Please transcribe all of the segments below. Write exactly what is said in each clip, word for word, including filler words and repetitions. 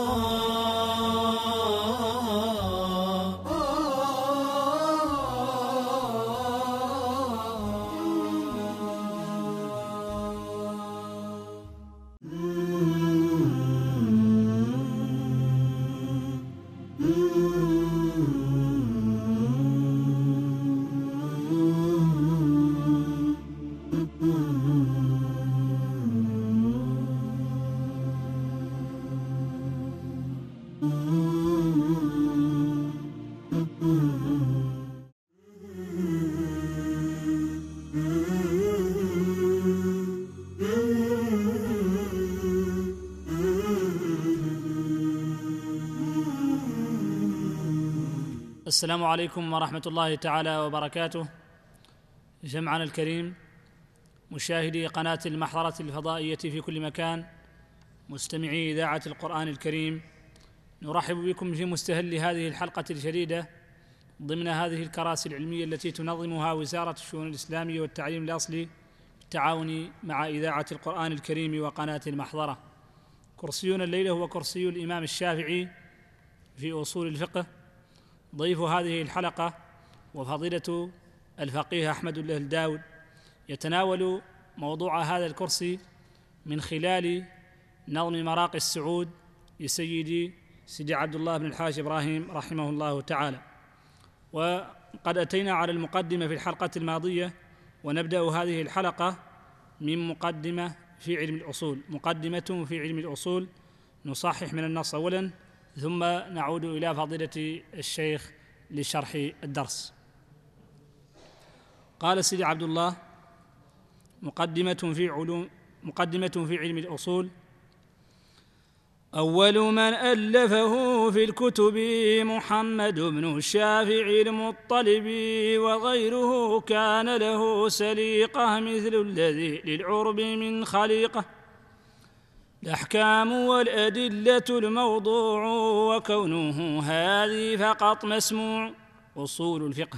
السلام عليكم ورحمة الله تعالى وبركاته. جمعنا الكريم، مشاهدي قناة المحضرة الفضائية في كل مكان، مستمعي إذاعة القرآن الكريم، نرحب بكم في مستهل هذه الحلقة الجديدة ضمن هذه الكراسي العلمية التي تنظمها وزارة الشؤون الإسلامية والتعليم الأصلي بالتعاون مع إذاعة القرآن الكريم وقناة المحضرة. كرسينا الليلة هو كرسي الإمام الشافعي في أصول الفقه. ضيف هذه الحلقة وفضيلة الفقيه أحمد الله الداود يتناول موضوع هذا الكرسي من خلال نظم مراقي السعود لسيدي سيدي عبد الله بن الحاج إبراهيم رحمه الله تعالى. وقد أتينا على المقدمة في الحلقة الماضية، ونبدأ هذه الحلقة من مقدمة في علم الأصول، مقدمة في علم الأصول، نصحح من النص أولاً ثم نعود إلى فضيلة الشيخ لشرح الدرس. قال سيدي عبد الله: مقدمة في علوم مقدمة في علم الأصول. أول من ألفه في الكتب محمد بن الشافعي المطلبي، وغيره كان له سليقة مثل الذي للعرب من خليقة. الأحكام والأدلة الموضوع، وكونه هذه فقط مسموع. أصول الفقه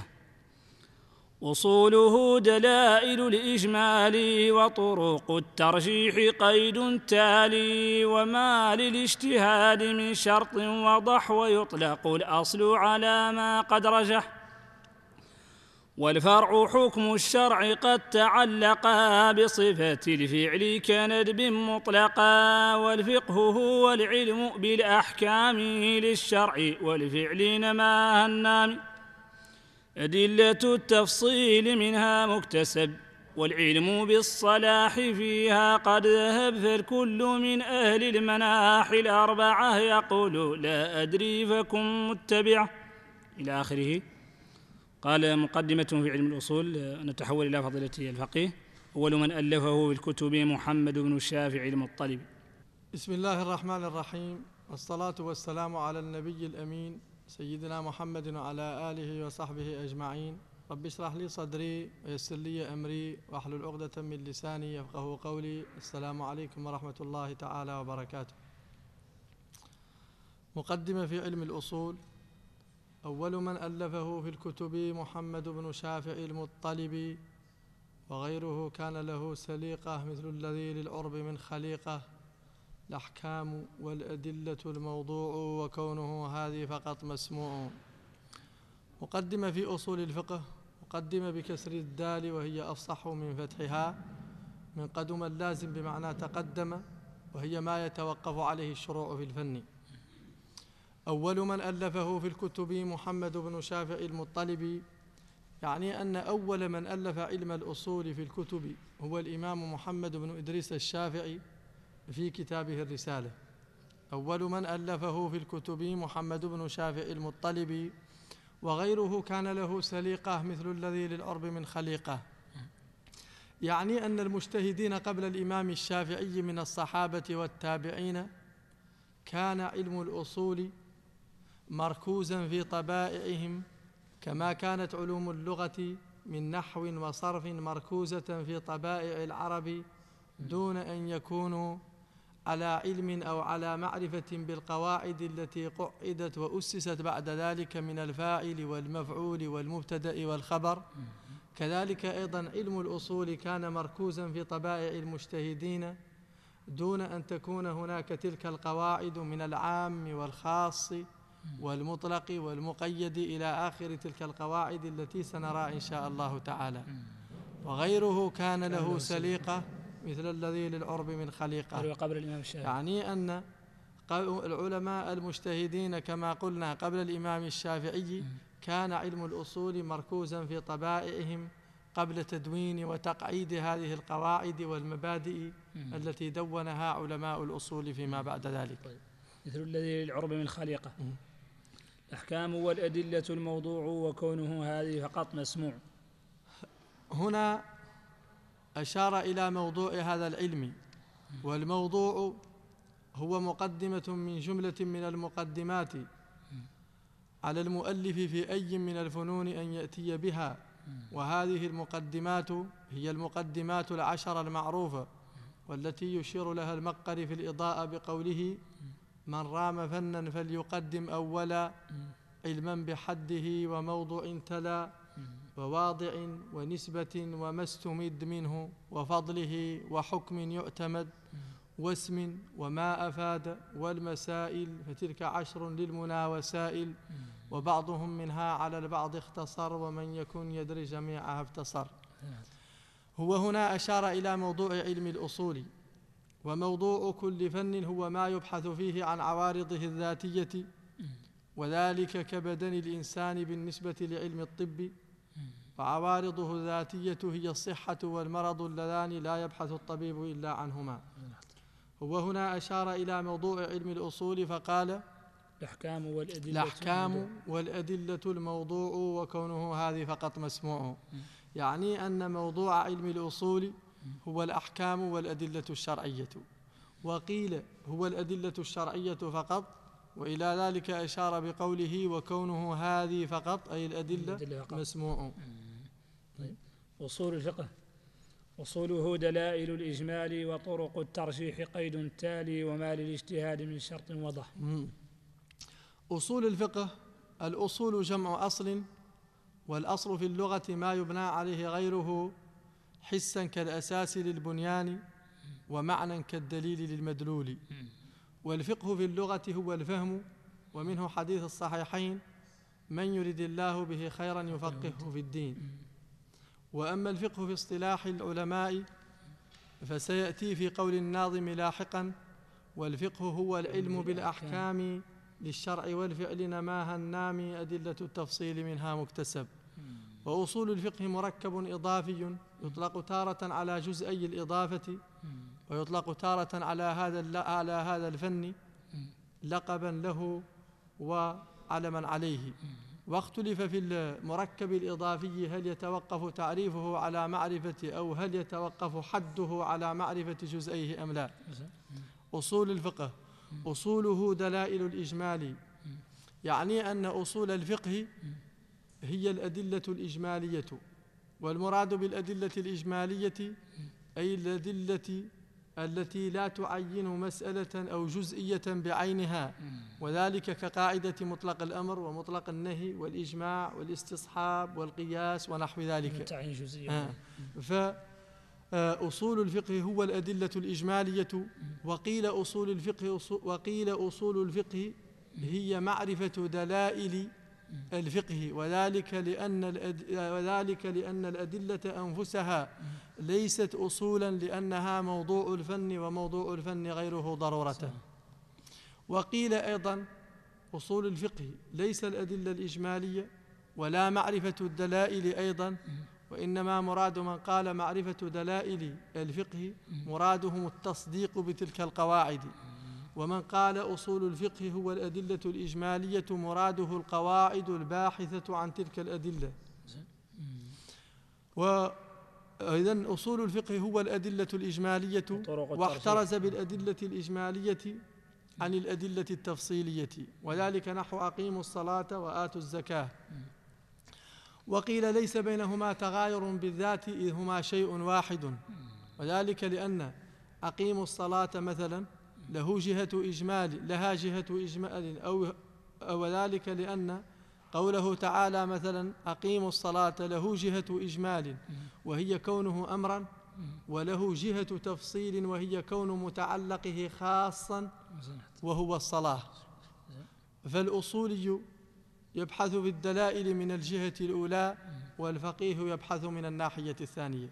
أصوله دلائل الإجمال، وطرق الترجيح قيد تالي. وما للاجتهاد من شرط وضح، ويطلق الأصل على ما قد رجح. والفرع حكم الشرع قد تعلقا، بصفة الفعل كندب مطلقا. والفقه هو العلم بالأحكام للشرع والفعل نما النام. أدلة التفصيل منها مكتسب، والعلم بالصلاح فيها قد ذهب. فالكل من أهل المناحي الأربعة يقول لا أدري فكن متبعة إلى آخره. قال: مقدمة في علم الأصول. نتحول إلى فضيلة الفقيه. أول من ألفه في الكتب محمد بن الشافعي المطلبي. بسم الله الرحمن الرحيم، والصلاة والسلام على النبي الأمين سيدنا محمد وعلى آله وصحبه أجمعين. رب اشرح لي صدري ويسر لي أمري واحلل عقدة من لساني يفقهوا قولي. السلام عليكم ورحمة الله تعالى وبركاته. مقدمة في علم الأصول. أول من ألفه في الكتب محمد بن شافعي المطلبي، وغيره كان له سليقة مثل الذي للعرب من خليقة. الأحكام والأدلة الموضوع، وكونه هذه فقط مسموع. مقدمة في أصول الفقه. مقدمة بكسر الدال وهي أفصح من فتحها، من قدم اللازم بمعنى تقدم، وهي ما يتوقف عليه الشروع في الفن. أول من ألفه في الكتب محمد بن شافعي المطلبي، يعني أن أول من ألف علم الأصول في الكتب هو الإمام محمد بن إدريس الشافعي في كتابه الرسالة. أول من ألفه في الكتب محمد بن شافعي المطلبي، وغيره كان له سليقة مثل الذي للعرب من خليقة. يعني أن المجتهدين قبل الإمام الشافعي من الصحابة والتابعين كان علم الأصول مركوزا في طبائعهم، كما كانت علوم اللغة من نحو وصرف مركوزة في طبائع العرب، دون أن يكونوا على علم أو على معرفة بالقواعد التي قعدت وأسست بعد ذلك من الفاعل والمفعول والمبتدأ والخبر. كذلك أيضا علم الأصول كان مركوزا في طبائع المجتهدين، دون أن تكون هناك تلك القواعد من العام والخاص والمطلق والمقيد إلى آخر تلك القواعد التي سنرى إن شاء الله تعالى. وغيره كان له سليقة مثل الذي للعرب من خليقة. قبل الإمام الشافعي، يعني أن العلماء المجتهدين كما قلنا قبل الإمام الشافعي كان علم الأصول مركوزا في طبائعهم قبل تدوين وتقعيد هذه القواعد والمبادئ التي دونها علماء الأصول فيما بعد ذلك. مثل الذي للعرب من خليقة. الأحكام والأدلة الموضوع وكونه هذه فقط مسموع. هنا أشار إلى موضوع هذا العلم، والموضوع هو مقدمة من جملة من المقدمات على المؤلف في أي من الفنون أن يأتي بها، وهذه المقدمات هي المقدمات العشر المعروفة والتي يشير لها المقري في الإضاءة بقوله: من رام فنا فليقدم أولا علما بحده وموضع تلا وواضع ونسبة وما استمد منه وفضله وحكم يعتمد واسم وما أفاد والمسائل، فتلك عشر للمنى وسائل، وبعضهم منها على البعض اختصر ومن يكن يدري جميعها افتصر. هو هنا أشار إلى موضوع علم الأصول، وموضوع كل فن هو ما يبحث فيه عن عوارضه الذاتية، وذلك كبدن الإنسان بالنسبة لعلم الطب، وعوارضه الذاتية هي الصحة والمرض اللذان لا يبحث الطبيب إلا عنهما. هو هنا أشار إلى موضوع علم الأصول فقال: الأحكام والأدلة, الأحكام والأدلة الموضوع وكونه هذه فقط مسموع. يعني أن موضوع علم الأصول هو الأحكام والأدلة الشرعية، وقيل هو الأدلة الشرعية فقط، وإلى ذلك أشار بقوله وكونه هذه فقط أي الأدلة مسموع. طيب. أصول الفقه. أصوله دلائل الإجمال وطرق الترجيح قيد تالي وما للاجتهاد من شرط وضح. أصول الفقه، الأصول جمع أصل، والأصل في اللغة ما يبنى عليه غيره حسا كالأساس للبنيان ومعنى كالدليل للمدلول. والفقه في اللغة هو الفهم، ومنه حديث الصحيحين: من يرد الله به خيرا يفقهه في الدين. وأما الفقه في اصطلاح العلماء فسيأتي في قول الناظم لاحقا: والفقه هو العلم بالأحكام للشرع والفعل نماها النامي أدلة التفصيل منها مكتسب. وأصول الفقه مركب إضافي يطلق تارة على جزئي الإضافة، ويطلق تارة على هذا على هذا الفن لقبا له وعلما عليه. واختلف في المركب الإضافي هل يتوقف تعريفه على معرفة أو هل يتوقف حده على معرفة جزئيه أم لا. أصول الفقه أصوله دلائل الإجمال، يعني أن أصول الفقه هي الأدلة الإجمالية، والمراد بالأدلة الإجمالية أي الأدلة التي لا تعين مسألة أو جزئية بعينها، وذلك كقاعدة مطلق الأمر ومطلق النهي والإجماع والاستصحاب والقياس ونحو ذلك. آه. فأصول الفقه هو الأدلة الإجمالية. وقيل أصول الفقه وقيل أصول الفقه هي معرفة دلائل الفقه، وذلك لأن وذلك لأن الأدلة أنفسها ليست أصولا لأنها موضوع الفن، وموضوع الفن غيره ضرورة. وقيل أيضا أصول الفقه ليس الأدلة الإجمالية ولا معرفة الدلائل أيضا، وإنما مراد من قال معرفة دلائل الفقه مرادهم التصديق بتلك القواعد، ومن قال أصول الفقه هو الأدلة الإجمالية مراده القواعد الباحثة عن تلك الأدلة. وإذن أصول الفقه هو الأدلة الإجمالية، واحترز بالأدلة الإجمالية عن الأدلة التفصيلية، وذلك نحو أقيموا الصلاة وآتوا الزكاة. وقيل ليس بينهما تغاير بالذات إذ هما شيء واحد، وذلك لأن أقيموا الصلاة مثلا له جهة إجمال لها جهة إجمال أو وذلك لأن قوله تعالى مثلا أقيموا الصلاة له جهة إجمال وهي كونه أمرا، وله جهة تفصيل وهي كون متعلقه خاصا وهو الصلاة. فالأصولي يبحث في الدلائل من الجهة الأولى، والفقيه يبحث من الناحية الثانية.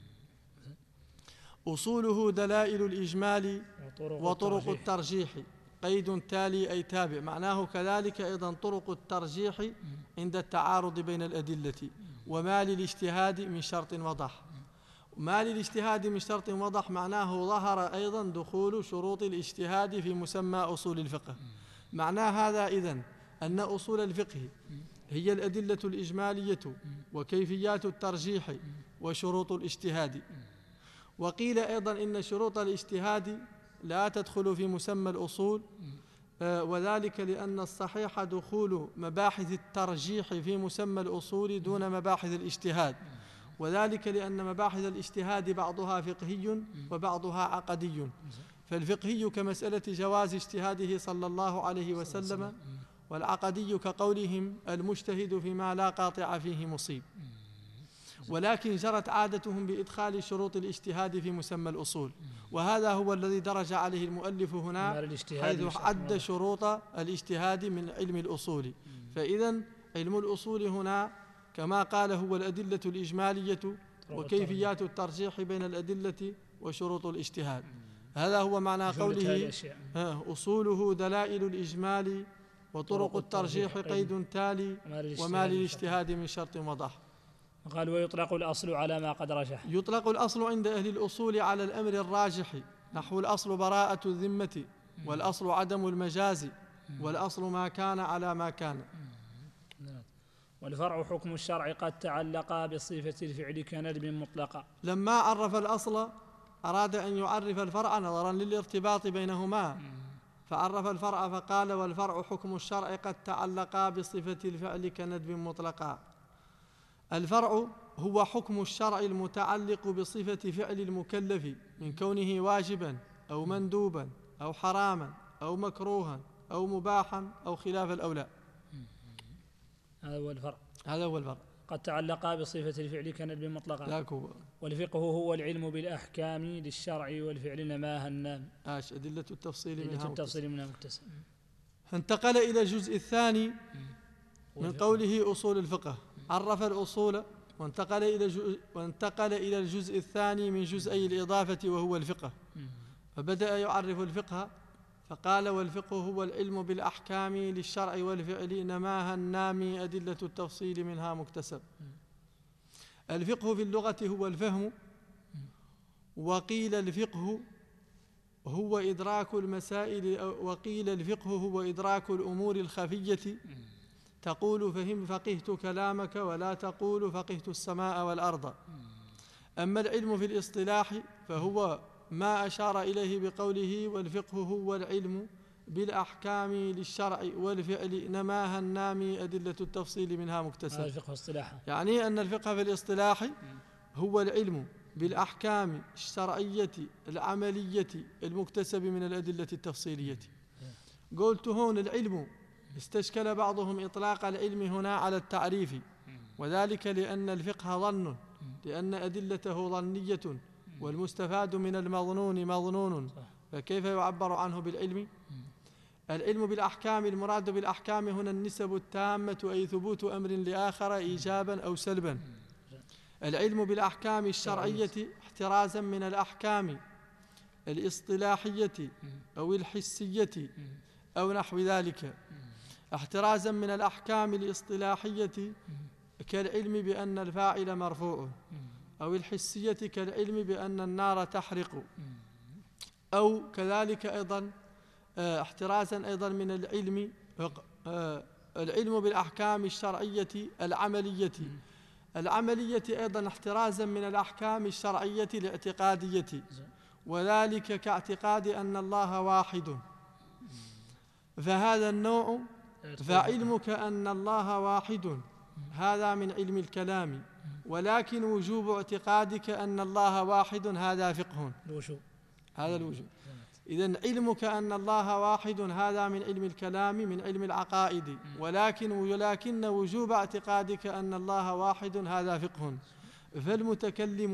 أصوله دلائل الإجمال وطرق الترجيح، قيد تالي أي تابع. معناه كذلك أيضا طرق الترجيح عند التعارض بين الأدلة، وما للاجتهاد من شرط وضح. ما للاجتهاد من شرط وضح معناه ظهر أيضا دخول شروط الاجتهاد في مسمى أصول الفقه. معنى هذا إذن أن أصول الفقه هي الأدلة الإجمالية وكيفيات الترجيح وشروط الاجتهاد. وقيل أيضا إن شروط الاجتهاد لا تدخل في مسمى الأصول، وذلك لأن الصحيح دخول مباحث الترجيح في مسمى الأصول دون مباحث الاجتهاد، وذلك لأن مباحث الاجتهاد بعضها فقهي وبعضها عقدي. فالفقهي كمسألة جواز اجتهاده صلى الله عليه وسلم، والعقدي كقولهم المجتهد فيما لا قاطع فيه مصيب. ولكن جرت عادتهم بإدخال شروط الاجتهاد في مسمى الأصول، وهذا هو الذي درج عليه المؤلف هنا حيث عد شروط الاجتهاد من علم الأصول. فإذن علم الأصول هنا كما قال هو الأدلة الإجمالية وكيفيات الترجيح بين الأدلة وشروط الاجتهاد. هذا هو معنى قوله أصوله دلائل الإجمال وطرق الترجيح قيد تالي وما للاجتهاد من شرط وضح. قال ويطلق الأصل على ما قد رجح. يطلق الأصل عند أهل الأصول على الأمر الراجح، نحو الأصل براءة الذمة، والأصل عدم المجاز، والأصل ما كان على ما كان. والفرع حكم الشرع قد تعلق بصفة الفعل كندب مطلقا. لما عرف الأصل أراد أن يعرف الفرع نظرا للارتباط بينهما، فعرف الفرع فقال والفرع حكم الشرع قد تعلق بصفة الفعل كندب مطلقا. الفرع هو حكم الشرع المتعلق بصفة فعل المكلف من كونه واجبا أو مندوبا أو حراما أو مكروها أو مباحا أو خلاف الأولى. هذا هو الفرع. هذا هو الفرع. قد تعلق بصفة الفعل كندب مطلقا. والفقه هو العلم بالأحكام للشرع والفعل نماها النام. آش أدلة التفصيل منها أدلة التفصيل منها مكتسب. انتقل إلى الجزء الثاني من قوله أصول الفقه. عرف الأصول وانتقل إلى وانتقل إلى الجزء الثاني من جزئي الإضافة وهو الفقه، فبدأ يعرف الفقه فقال والفقه هو العلم بالأحكام للشرع والفعل نماها النامي أدلة التفصيل منها مكتسب. الفقه في اللغة هو الفهم، وقيل الفقه هو إدراك المسائل، وقيل الفقه هو إدراك الأمور الخفية. تقول فهم فقهت كلامك ولا تقول فقهت السماء والأرض. أما العلم في الاصطلاح فهو ما أشار إليه بقوله والفقه هو العلم بالأحكام للشرع والفعل نماها النامي أدلة التفصيل منها مكتسب. الفقه اصطلاحا يعني أن الفقه في الاصطلاح هو العلم بالأحكام الشرعية العملية المكتسب من الأدلة التفصيلية. قلت هون العلم استشكل بعضهم إطلاق العلم هنا على التعريف، وذلك لأن الفقه ظن، لأن أدلته ظنية والمستفاد من المظنون مظنون، فكيف يعبر عنه بالعلم؟ العلم بالأحكام المراد بالأحكام هنا النسب التامة، أي ثبوت أمر لآخر إيجابا أو سلبا. العلم بالأحكام الشرعية احترازا من الأحكام الاصطلاحية أو الحسية أو نحو ذلك، احترازا من الأحكام الاصطلاحية كالعلم بأن الفاعل مرفوع، أو الحسية كالعلم بأن النار تحرق، أو كذلك أيضا احترازا أيضا من العلم العلم بالأحكام الشرعية العملية العملية أيضا احترازا من الأحكام الشرعية الاعتقادية، وذلك كاعتقاد أن الله واحد. فهذا النوع فعلمك أن الله واحد هذا من علم الكلام، ولكن وجوب اعتقادك أن الله واحد هذا فقه، هذا الوجوب. إذن علمك أن الله واحد هذا من علم الكلام من علم العقائد، ولكن ولكن وجوب اعتقادك أن الله واحد هذا فقه. فالمتكلم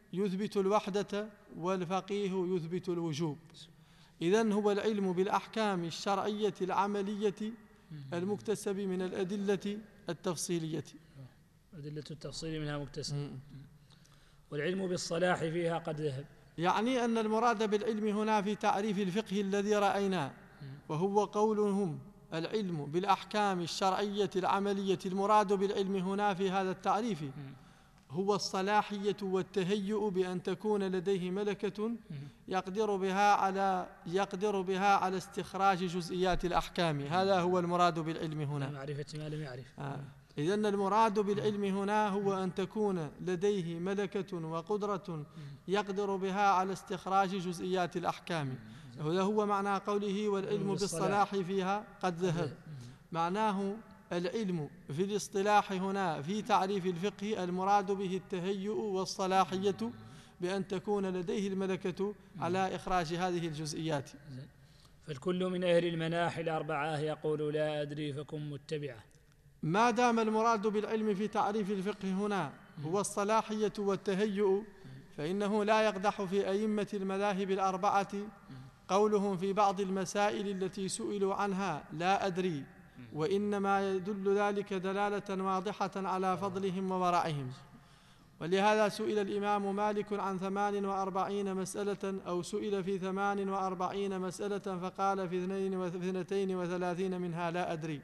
يثبت الوحدة والفقيه يثبت الوجوب. إذن هو العلم بالأحكام الشرعية العملية المكتسب من الأدلة التفصيلية. أدلة التفصيل منها مكتسب. والعلم بالصلاح فيها قد ذهب، يعني أن المراد بالعلم هنا في تعريف الفقه الذي رأيناه، وهو قولهم العلم بالأحكام الشرعية العملية. المراد بالعلم هنا في هذا التعريف هو الصلاحية والتهيؤ بأن تكون لديه ملكة يقدر بها على يقدر بها على استخراج جزئيات الأحكام. هذا هو المراد بالعلم هنا، معرفة ما لم يعرف. آه. إذن المراد بالعلم هنا هو أن تكون لديه ملكة وقدرة يقدر بها على استخراج جزئيات الأحكام. هذا هو معنى قوله والعلم بالصلاح فيها قد ذهب. معناه العلم في الاصطلاح هنا في تعريف الفقه المراد به التهيؤ والصلاحية بأن تكون لديه الملكة على إخراج هذه الجزئيات. فالكل من أهل المناحي الأربعة يقول لا أدري فكن متبعة. ما دام المراد بالعلم في تعريف الفقه هنا هو الصلاحية والتهيؤ، فإنه لا يقدح في أئمة المذاهب الأربعة قولهم في بعض المسائل التي سئلوا عنها لا أدري، وإنما يدل ذلك دلالة واضحة على فضلهم وورعهم. ولهذا سئل الإمام مالك عن ثمان وأربعين مسألة، أو سئل في ثمان وأربعين مسألة فقال في اثنتين وثلاثين منها لا أدري.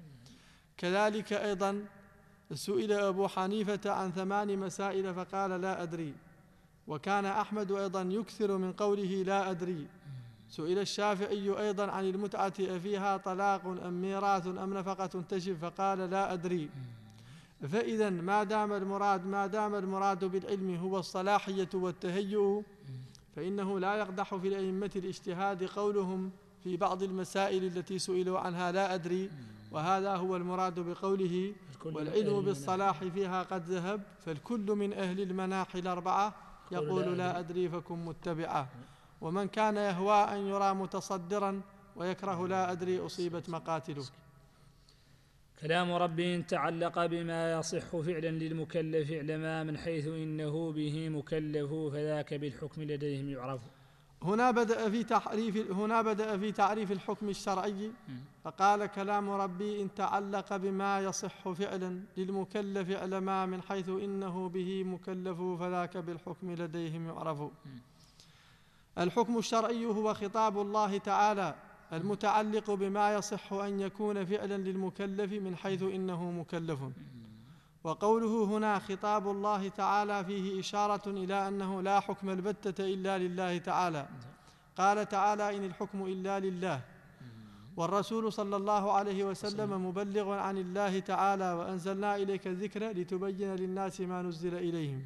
كذلك أيضا سئل أبو حنيفة عن ثمان مسائل فقال لا أدري. وكان أحمد أيضا يكثر من قوله لا أدري. سئل الشافعي أيضا عن المتعة أفيها طلاق أم ميراث أم نفقة تجب فقال لا أدري. فإذا ما دام المراد ما دام المراد بالعلم هو الصلاحية والتهيؤ، فإنه لا يقدح في الأئمة الاجتهاد قولهم في بعض المسائل التي سئلوا عنها لا أدري. وهذا هو المراد بقوله والعلم بالصلاح فيها قد ذهب. فالكل من أهل المناحي الأربعة يقول لا أدري فكن متبعة. ومن كان يهوى أن يرى متصدرا ويكره لا أدري أصيبت مقاتله. كلام ربي تعلق بما يصح فعلا للمكلف اعلما من حيث إنه به مكلف فذاك بالحكم لديهم يعرف. هنا بدأ في تعريف هنا بدأ في تعريف الحكم الشرعي، فقال كلام ربي إن تعلق بما يصح فعلا للمكلف اعلما من حيث إنه به مكلف فذاك بالحكم لديهم يعرف. الحكم الشرعي هو خطاب الله تعالى المتعلق بما يصح أن يكون فعلا للمكلف من حيث إنه مكلف. وقوله هنا خطاب الله تعالى فيه إشارة إلى أنه لا حكم البتة إلا لله تعالى. قال تعالى إن الحكم إلا لله. والرسول صلى الله عليه وسلم مبلغ عن الله تعالى وأنزلنا إليك الذكر لتبين للناس ما نزل إليهم.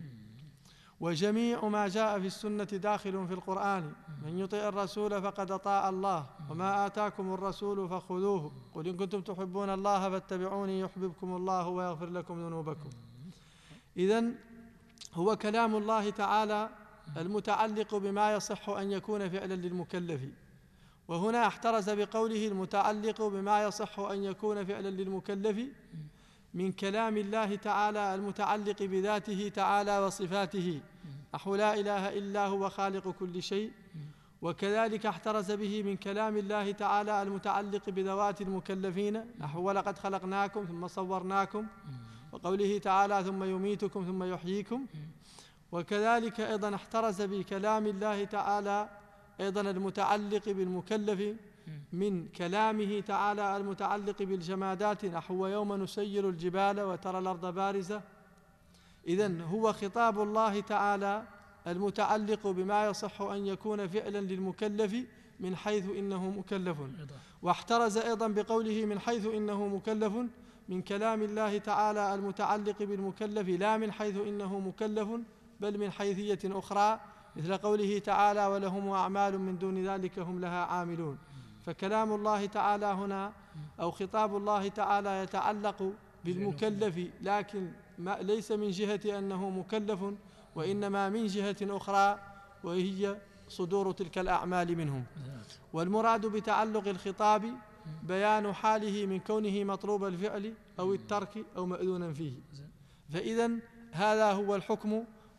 وجميع ما جاء في السنة داخل في القرآن. من يطيع الرسول فقد أطاع الله وما آتاكم الرسول فخذوه قل إن كنتم تحبون الله فاتبعوني يحببكم الله ويغفر لكم ذنوبكم. إذن هو كلام الله تعالى المتعلق بما يصح أن يكون فعلا للمكلف. وهنا احترز بقوله المتعلق بما يصح أن يكون فعلا للمكلف من كلام الله تعالى المتعلق بذاته تعالى وصفاته نحو لا إله إلا هو خالق كل شيء. وكذلك احترز به من كلام الله تعالى المتعلق بذوات المكلفين نحو ولقد خلقناكم ثم صورناكم، وقوله تعالى ثم يميتكم ثم يحييكم. وكذلك أيضا احترز بكلام الله تعالى أيضا المتعلق بالمكلف من كلامه تعالى المتعلق بالجمادات نحو يوم نسير الجبال وترى الأرض بارزة. إذن هو خطاب الله تعالى المتعلق بما يصح أن يكون فعلا للمكلف من حيث إنه مكلف. واحترز أيضا بقوله من حيث إنه مكلف من كلام الله تعالى المتعلق بالمكلف لا من حيث إنه مكلف بل من حيثية أخرى مثل قوله تعالى ولهم أعمال من دون ذلك هم لها عاملون. فكلام الله تعالى هنا أو خطاب الله تعالى يتعلق بالمكلف لكن ما ليس من جهة أنه مكلف وإنما من جهة أخرى وهي صدور تلك الأعمال منهم. والمراد بتعلق الخطاب بيان حاله من كونه مطلوب الفعل أو الترك أو مأذونا فيه. فإذن هذا هو الحكم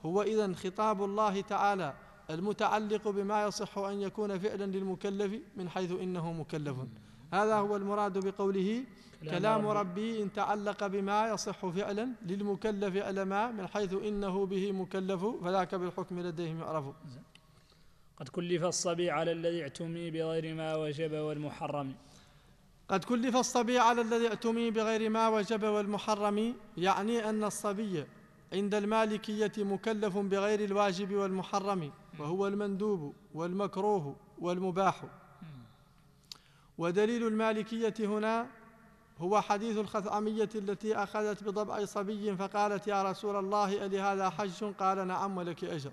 هو إذن خطاب الله تعالى المتعلق بما يصح أن يكون فعلا للمكلف من حيث إنه مكلف. هذا هو المراد بقوله كلام ربي إن تعلق بما يصح فعلا للمكلف علما من حيث إنه به مكلف فذاك بالحكم لديهم يعرف. قد كلف الصبي على الذي اعتمي بغير ما وجب والمحرم. قد كلف الصبي على الذي اعتمي بغير ما وجب والمحرم، يعني أن الصبي عند المالكية مكلف بغير الواجب والمحرم، وهو المندوب والمكروه والمباح. ودليل المالكية هنا هو حديث الخثعمية التي أخذت بضبع صبي فقالت يا رسول الله ألي هذا حج؟ قال نعم ولك أجر.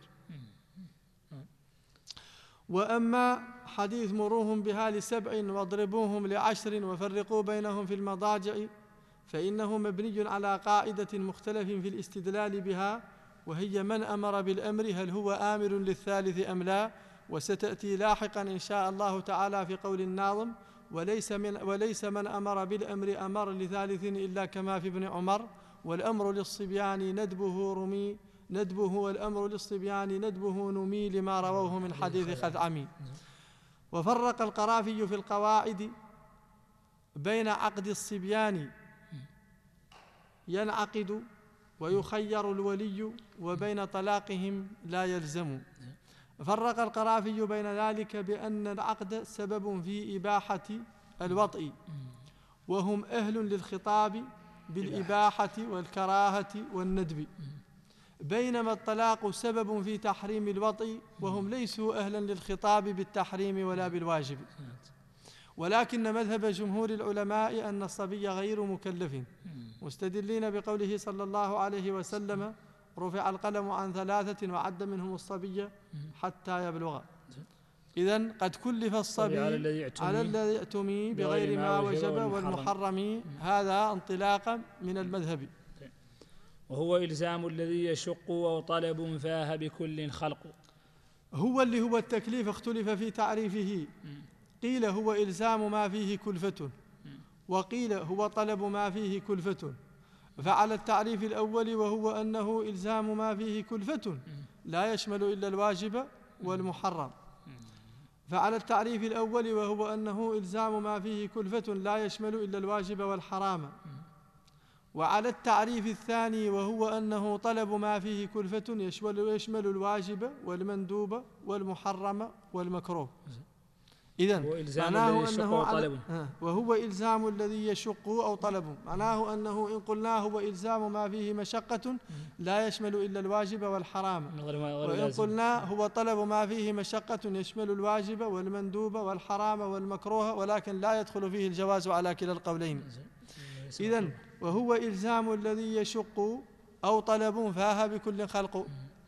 وأما حديث مروهم بها لسبع واضربوهم لعشر وفرقوا بينهم في المضاجع فإنه مبني على قاعدة مختلف في الاستدلال بها، وهي من أمر بالأمر هل هو آمر للثالث أم لا، وستأتي لاحقا إن شاء الله تعالى في قول الناظم وليس من, وليس من أمر بالأمر أمر لثالث إلا كما في ابن عمر، والأمر للصبيان ندبه رمي ندبه والأمر للصبيان ندبه نمي لما رووه من حديث خثعمي. وفرق القرافي في القواعد بين عقد الصبيان ينعقد ويخير الولي وبين طلاقهم لا يلزم. فرق القرافي بين ذلك بأن العقد سبب في إباحة الوطء وهم أهل للخطاب بالإباحة والكراهة والندب، بينما الطلاق سبب في تحريم الوطء وهم ليسوا أهلا للخطاب بالتحريم ولا بالواجب. ولكن مذهب جمهور العلماء أن الصبي غير مكلف، مستدلين بقوله صلى الله عليه وسلم رفع القلم عن ثلاثة وعد منهم الصبي حتى يبلغ. إذن قد كلف الصبي على الذي اعتمي بغير ما وجب والمحرم، هذا انطلاقا من المذهب. وهو إلزام الذي يشق أو طلب فاه بكل خلق. هو اللي هو التكليف اختلف في تعريفه، قيل هو إلزام ما فيه كلفة وقيل هو طلب ما فيه كلفة. فعلى التعريف الأول وهو أنه إلزام ما فيه كلفة لا يشمل إلا الواجب والمحرم، فعلى التعريف الأول وهو أنه إلزام ما فيه كلفة لا يشمل إلا الواجب والحرام. وعلى التعريف الثاني وهو أنه طلب ما فيه كلفة يشمل, يشمل الواجب والمندوب والمحرم والمكروه. إذن معناه أنه على وهو إلزام الذي يشق أو طلب، معناه أنه إن قلناه هو إلزام ما فيه مشقة لا يشمل إلا الواجب والحرام، وإن قلنا هو طلب ما فيه مشقة يشمل الواجب والمندوب والحرام والمكروه ولكن لا يدخل فيه الجواز على كلا القولين. إذن وهو إلزام الذي يشق أو طلب فاه بكل خلق،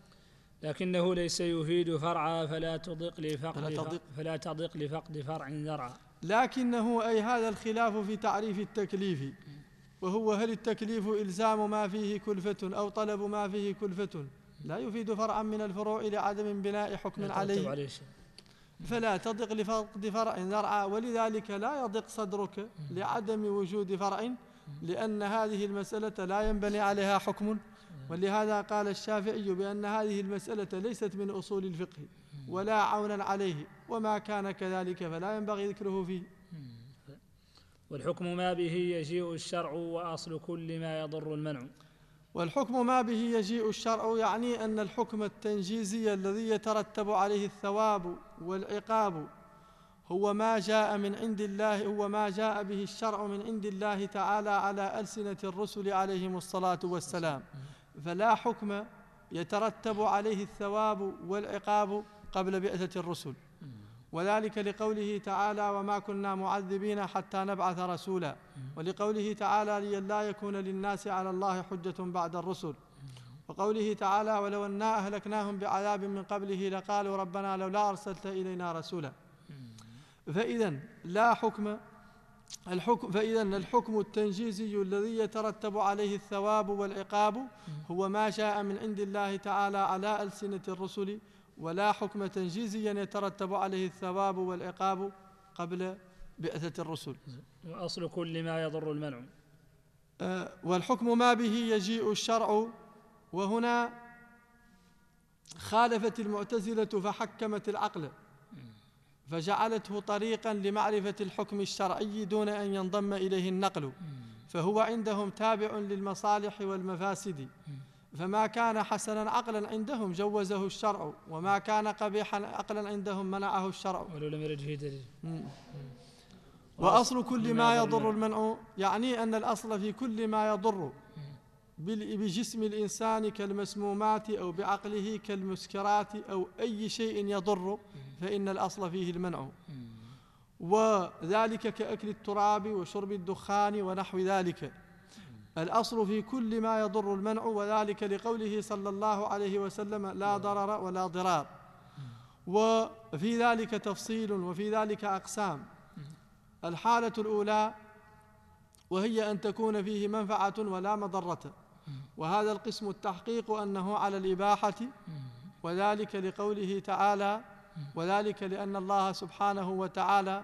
لكنه ليس يفيد فرعا فلا تضق لفقد فلا تضق لفقد فرع ذرعا. لكنه أي هذا الخلاف في تعريف التكليف، وهو هل التكليف إلزام ما فيه كلفة أو طلب ما فيه كلفة لا يفيد فرعا من الفروع لعدم بناء حكم عليه فلا تضق لفقد فرع ذرعا. ولذلك لا يضق صدرك لعدم وجود فرع، لأن هذه المسألة لا ينبني عليها حكم. ولهذا قال الشافعي بأن هذه المسألة ليست من أصول الفقه ولا عونا عليه، وما كان كذلك فلا ينبغي ذكره فيه. والحكم ما به يجيء الشرع وأصل كل ما يضر المنع. والحكم ما به يجيء الشرع يعني أن الحكم التنجيزي الذي يترتب عليه الثواب والعقاب هو ما جاء من عند الله، هو ما جاء به الشرع من عند الله تعالى على ألسنة الرسل عليهم الصلاة والسلام، فلا حكم يترتب عليه الثواب والعقاب قبل بعثة الرسل، وذلك لقوله تعالى وما كنا معذبين حتى نبعث رسولا، ولقوله تعالى لئلا يكون للناس على الله حجة بعد الرسل، وقوله تعالى ولو أنا أهلكناهم بعذاب من قبله لقالوا ربنا لولا أرسلت إلينا رسولا. فإذن لا حكم الحكم فإذن الحكم التنجيزي الذي يترتب عليه الثواب والعقاب هو ما جاء من عند الله تعالى على ألسنة الرسل، ولا حكم تنجيزيا يترتب عليه الثواب والعقاب قبل بعثة الرسل. وأصل كل ما يضر المنع. أه والحكم ما به يجيء الشرع، وهنا خالفت المعتزلة فحكمت العقل فجعلته طريقا لمعرفة الحكم الشرعي دون أن ينضم إليه النقل، فهو عندهم تابع للمصالح والمفاسد، فما كان حسنا عقلا عندهم جوزه الشرع، وما كان قبيحا عقلا عندهم منعه الشرع. ولو لم يرد فيه دليل. وأصل كل ما يضر المنع يعني أن الأصل في كل ما يضر بجسم الإنسان كالمسمومات أو بعقله كالمسكرات أو أي شيء يضر فإن الأصل فيه المنع، وذلك كأكل التراب وشرب الدخان ونحو ذلك. الأصل في كل ما يضر المنع، وذلك لقوله صلى الله عليه وسلم لا ضرر ولا ضرار. وفي ذلك تفصيل وفي ذلك أقسام. الحالة الأولى وهي أن تكون فيه منفعة ولا مضرة، وهذا القسم التحقيق أنه على الإباحة، وذلك لقوله تعالى وذلك لأن الله سبحانه وتعالى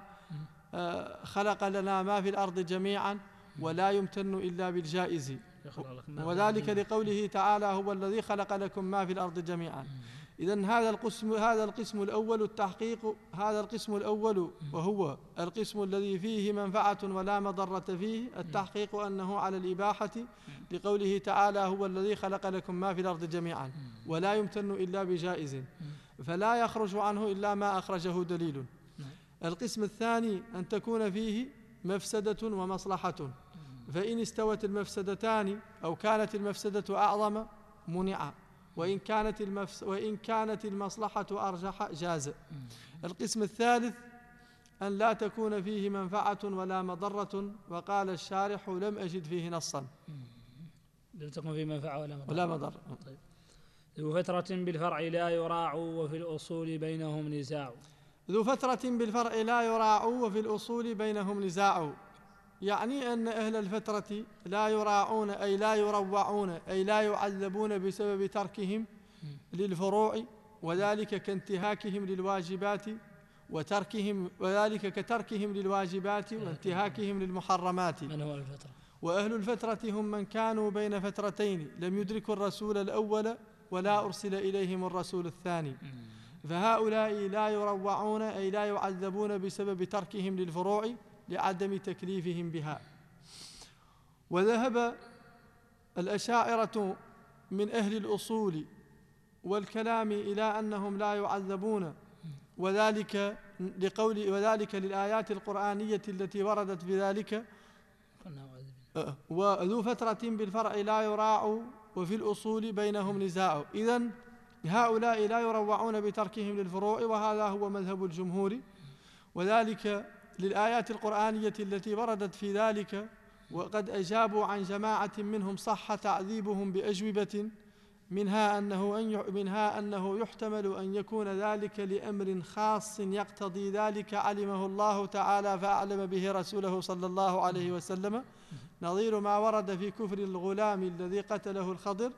خلق لنا ما في الأرض جميعا ولا يمتن إلا بالجائز، وذلك لقوله تعالى هو الذي خلق لكم ما في الأرض جميعا. إذن هذا القسم هذا القسم الأول التحقيق هذا القسم الأول وهو القسم الذي فيه منفعة ولا مضرة فيه، التحقيق أنه على الإباحة لقوله تعالى هو الذي خلق لكم ما في الأرض جميعا ولا يمتن إلا بجائز، فلا يخرج عنه إلا ما أخرجه دليل. القسم الثاني أن تكون فيه مفسدة ومصلحة، فإن استوت المفسدتان أو كانت المفسدة أعظم منع، وإن كانت المفس وإن كانت المصلحة أرجح جاز. القسم الثالث أن لا تكون فيه منفعة ولا مضرة، وقال الشارح لم أجد فيه نصا. لم تكن فيه منفعة ولا مضرة. ولا مضرة. طيب. ذو فترة بالفرع لا يراع وفي الأصول بينهم نزاع. ذو فترة بالفرع لا يراع وفي الأصول بينهم نزاع، يعني أن أهل الفترة لا يراعون أي لا يروعون أي لا يعذبون بسبب تركهم للفروع، وذلك كانتهاكهم للواجبات وتركهم وذلك كتركهم للواجبات وانتهاكهم للمحرمات. من هو الفترة؟ وأهل الفترة هم من كانوا بين فترتين لم يدركوا الرسول الأول ولا أرسل إليهم الرسول الثاني، فهؤلاء لا يروعون أي لا يعذبون بسبب تركهم للفروع لعدم تكليفهم بها. وذهب الأشاعرة من أهل الأصول والكلام إلى أنهم لا يعذبون، وذلك لقول وذلك للآيات القرآنية التي وردت بذلك. وذو فترة بالفرع لا يراع وفي الأصول بينهم نزاع. إذن هؤلاء لا يروعون بتركهم للفروع، وهذا هو مذهب الجمهور، وذلك للآيات القرآنية التي وردت في ذلك، وقد أجابوا عن جماعة منهم صح تعذيبهم بأجوبة منها أنه, أن منها أنه يحتمل أن يكون ذلك لأمر خاص يقتضي ذلك علمه الله تعالى فأعلم به رسوله صلى الله عليه وسلم، نظير ما ورد في كفر الغلام الذي قتله الخضر.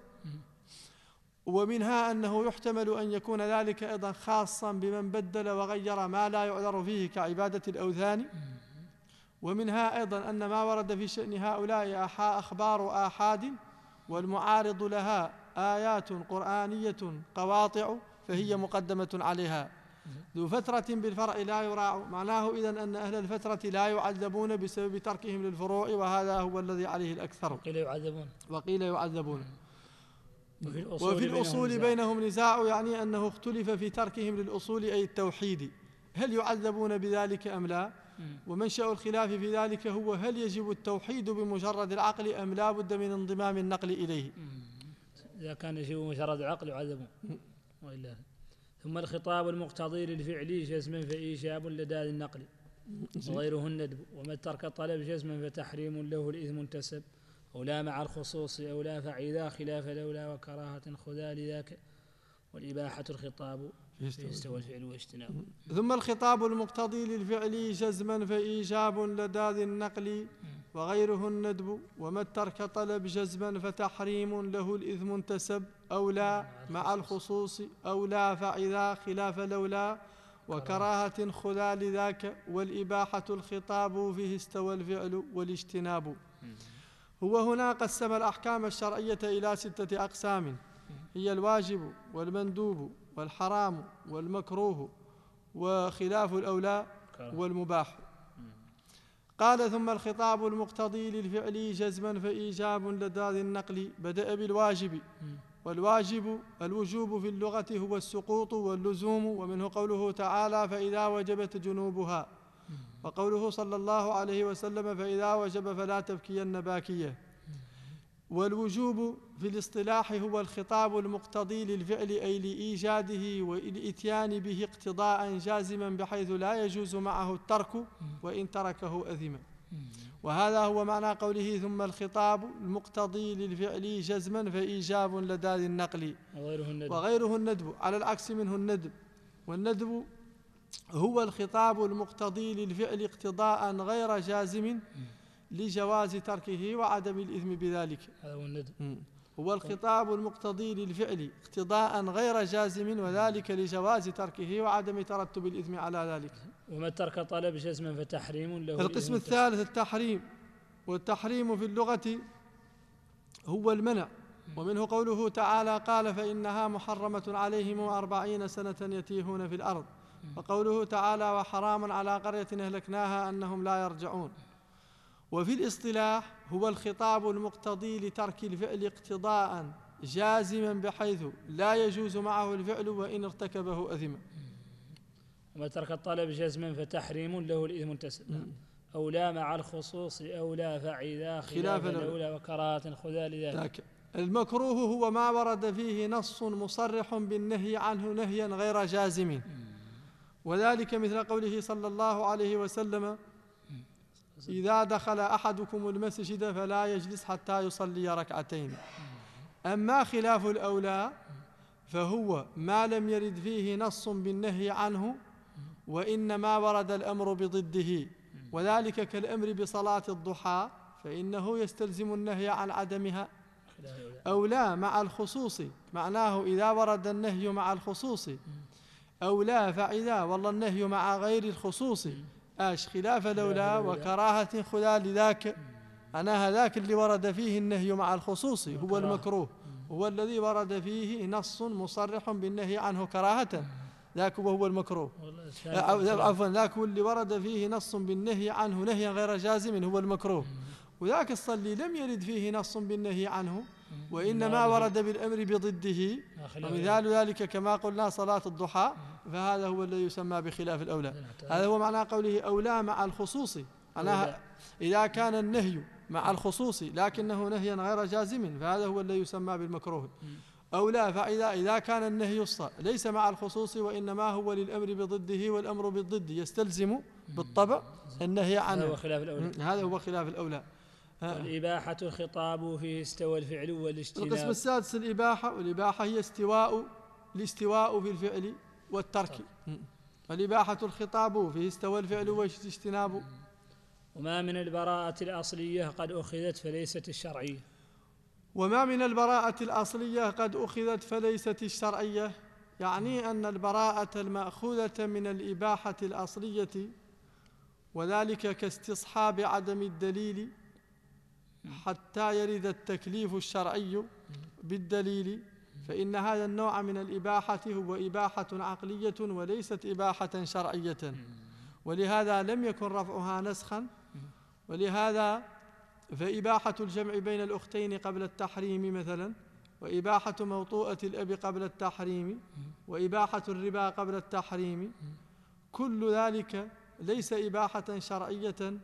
ومنها أنه يحتمل أن يكون ذلك أيضا خاصا بمن بدل وغير ما لا يعذر فيه كعبادة الأوثان. ومنها أيضا أن ما ورد في شأن هؤلاء أخبار آحاد والمعارض لها آيات قرآنية قواطع فهي مقدمة عليها. ذو فترة بالفرع لا يراع معناه إذن أن أهل الفترة لا يعذبون بسبب تركهم للفروع، وهذا هو الذي عليه الأكثر. وقيل يعذبون وقيل يعذبون. وفي الأصول, وفي الأصول بينهم, بينهم نزاع، يعني أنه اختلف في تركهم للأصول أي التوحيد، هل يعذبون بذلك أم لا؟ ومنشأ الخلاف في ذلك هو هل يجب التوحيد بمجرد العقل أم لا بد من انضمام النقل إليه؟ إذا كان يجب مجرد العقل يعذبون وإلا. ثم الخطاب المقتضي للفعل جزما فإيجاب لدى النقل وغيره الندب، وما ترك الطلب جزما فتحريم له الإثم انتسب، أو لا مع الخصوص أو لا فإذا خلاف لولا وكراهة خذا لذاك، والإباحة الخطاب فيستوى الفعل واجتنابه. ثم الخطاب المقتضي للفعل جزما فإيجاب لدى ذي النقل وغيره الندب، وما ترك طلب جزما فتحريم له الإثم انتسب، أو لا مع الخصوص أو لا فإذا خلاف لولا وكراهة خذا لذاك، والإباحة الخطاب فيه استوى الفعل والاجتناب. هو هنا قسم الأحكام الشرعية إلى ستة أقسام، هي الواجب والمندوب والحرام والمكروه وخلاف الأولى والمباح. قال ثم الخطاب المقتضي للفعل جزما فإيجاب لدى ذي النقل بدأ بالواجب، والواجب الوجوب في اللغة هو السقوط واللزوم، ومنه قوله تعالى فإذا وجبت جنوبها، وقوله صلى الله عليه وسلم فإذا وجب فلا تبكين باكية. والوجوب في الاصطلاح هو الخطاب المقتضي للفعل أي لإيجاده والإتيان به اقتضاء جازما بحيث لا يجوز معه الترك وإن تركه أثما. وهذا هو معنى قوله ثم الخطاب المقتضي للفعل جزما فإيجاب لدى ذي النقل وغيره الندب، على العكس منه الندب. والندب هو الخطاب المقتضي للفعل اقتضاء غير جازم لجواز تركه وعدم الإثم بذلك. هذا هو الندب، هو الخطاب المقتضي للفعل اقتضاء غير جازم وذلك لجواز تركه وعدم ترتب الإثم على ذلك. وما ترك طلب جزما فتحريم له. القسم الثالث التحريم، والتحريم في اللغة هو المنع، ومنه قوله تعالى قال فإنها محرمة عليهم أربعين سنة يتيهون في الأرض، وقوله تعالى وحرام على قرية أهلكناها أنهم لا يرجعون. وفي الاصطلاح هو الخطاب المقتضي لترك الفعل اقتضاء جازما بحيث لا يجوز معه الفعل وإن ارتكبه أثما. وما ترك الطلب جزما فتحريم له الإثم تسلم أولى مع الخصوص أولى فعذا خلاف الأولى وكراهة خذا لذلك. المكروه هو ما ورد فيه نص مصرح بالنهي عنه نهيا غير جازم، وذلك مثل قوله صلى الله عليه وسلم إذا دخل أحدكم المسجد فلا يجلس حتى يصلي ركعتين. أما خلاف الأولى فهو ما لم يرد فيه نص بالنهي عنه وإنما ورد الأمر بضده، وذلك كالأمر بصلاة الضحى فإنه يستلزم النهي عن عدمها. أولى مع الخصوص معناه إذا ورد النهي مع الخصوص، أولى فإذا والله النهي مع غير الخصوص آش خلاف الأولى وكراهة خذا لذاك. أنا هذاك اللي ورد فيه النهي مع الخصوص هو المكروه، هو الذي ورد فيه نص مصرح بالنهي عنه كراهة، ذاك وهو المكروه. عفوا ذاك اللي ورد فيه نص بالنهي عنه نهيا غير جازم هو المكروه، وذاك الصلي لم يرد فيه نص بالنهي عنه وإنما ورد بالأمر بضده، ومثال ذلك كما قلنا صلاة الضحى، فهذا هو الذي يسمى بخلاف الأولى. هذا هو معنى قوله أولى مع الخصوص، أنا إذا كان النهي مع الخصوص لكنه نهيا غير جازم فهذا هو الذي يسمى بالمكروه. أولى فإذا إذا كان النهي ليس مع الخصوص وإنما هو للأمر بضده، والأمر بالضد يستلزم بالطبع النهي عنه، هذا هو خلاف الأولى. هذا هو خلاف الأولى. والإباحة الخطاب فيه استوى الفعل والاجتناب. القسم السادس الإباحة، والإباحة هي استواء الاستواء في الفعل والترك. والإباحة الخطاب فيه استوى الفعل والاجتناب. وما من البراءة الأصلية قد أخذت فليست الشرعية. وما من البراءة الأصلية قد أخذت فليست الشرعية، يعني أن البراءة المأخوذة من الإباحة الأصلية، وذلك كاستصحاب عدم الدليل حتى يرد التكليف الشرعي بالدليل، فإن هذا النوع من الإباحة هو إباحة عقلية وليست إباحة شرعية، ولهذا لم يكن رفعها نسخا. ولهذا فإباحة الجمع بين الأختين قبل التحريم مثلا، وإباحة موطوءة الأب قبل التحريم، وإباحة الربا قبل التحريم، كل ذلك ليس إباحة شرعية،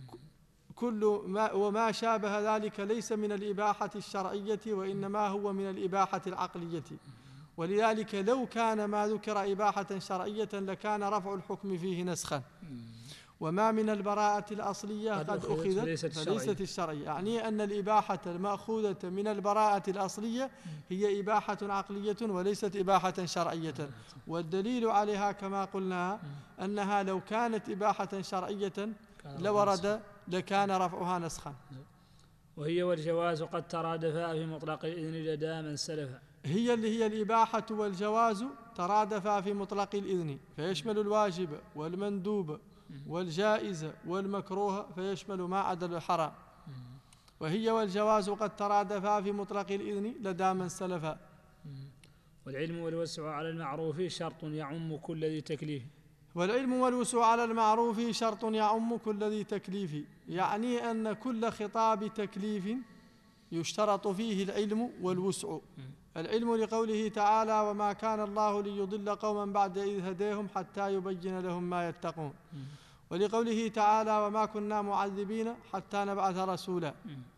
كل ما وما شابه ذلك ليس من الإباحة الشرعية وإنما هو من الإباحة العقلية. ولذلك لو كان ما ذكر إباحة شرعية لكان رفع الحكم فيه نسخا. وما من البراءة الأصلية قد, قد أخذت فليست, فليست الشرعية، يعني أن الإباحة المأخوذة من البراءة الأصلية هي إباحة عقلية وليست إباحة شرعية، والدليل عليها كما قلنا أنها لو كانت إباحة شرعية لورد لكان رفعها نسخا. وهي والجواز قد ترادفا في مطلق الإذن لدى من سلف. هي اللي هي الإباحة والجواز ترادفا في مطلق الإذن، فيشمل الواجب والمندوب والجائز والمكروه، فيشمل ما عدا الحرام. وهي والجواز قد ترادفا في مطلق الإذن لدى من سلف، والعلم والوسع على المعروف شرط يعم كل ذي تكليف. والعلم والوسع على المعروف شرط يعم كل ذي تكليف، يعني أن كل خطاب تكليف يشترط فيه العلم والوسع. العلم لقوله تعالى: وما كان الله ليضل قوما بعد إذ هديهم حتى يبين لهم ما يتقون. ولقوله تعالى: وما كنا معذبين حتى نبعث رسولا.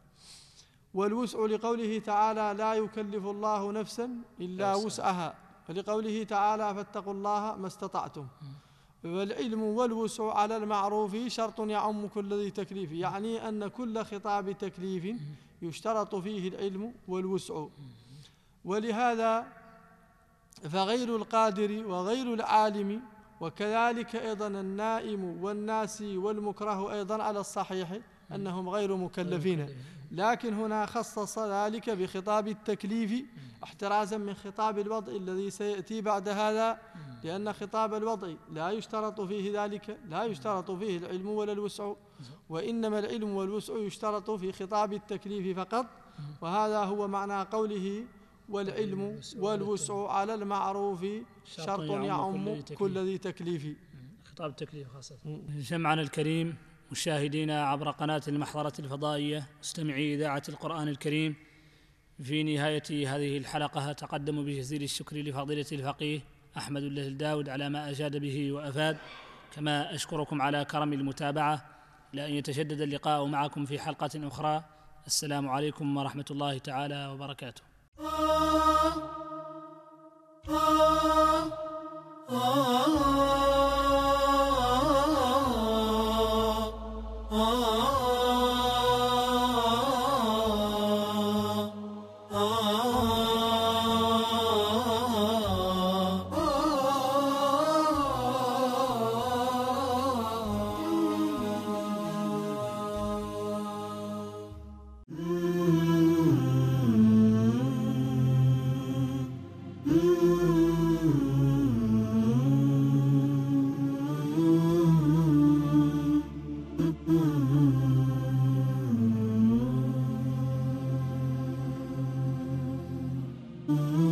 والوسع لقوله تعالى: لا يكلف الله نفسا إلا وسعها. ولقوله تعالى: فاتقوا الله ما استطعتم. والعلم والوسع على المعروف شرط يعم كل ذي تكليف، يعني أن كل خطاب تكليف يشترط فيه العلم والوسع. ولهذا فغير القادر وغير العالم وكذلك أيضا النائم والناسي والمكره أيضا على الصحيح أنهم غير مكلفين، لكن هنا خصص ذلك بخطاب التكليف احترازا من خطاب الوضع الذي سيأتي بعد هذا، لأن خطاب الوضع لا يشترط فيه ذلك، لا يشترط فيه العلم ولا الوسع، وإنما العلم والوسع يشترط في خطاب التكليف فقط. وهذا هو معنى قوله: والعلم والوسع على المعروف شرط يعم كل ذي تكليف. خطاب التكليف خاصة. جمعنا الكريم مشاهدينا عبر قناة المحضرة الفضائية مستمعي إذاعة القرآن الكريم، في نهاية هذه الحلقة أتقدم بجزيل الشكر لفضيلة الفقيه أحمد الداود على ما أجاد به وأفاد، كما أشكركم على كرم المتابعة، إلى أن يتجدد اللقاء معكم في حلقة أخرى. السلام عليكم ورحمة الله تعالى وبركاته. Mm-hmm.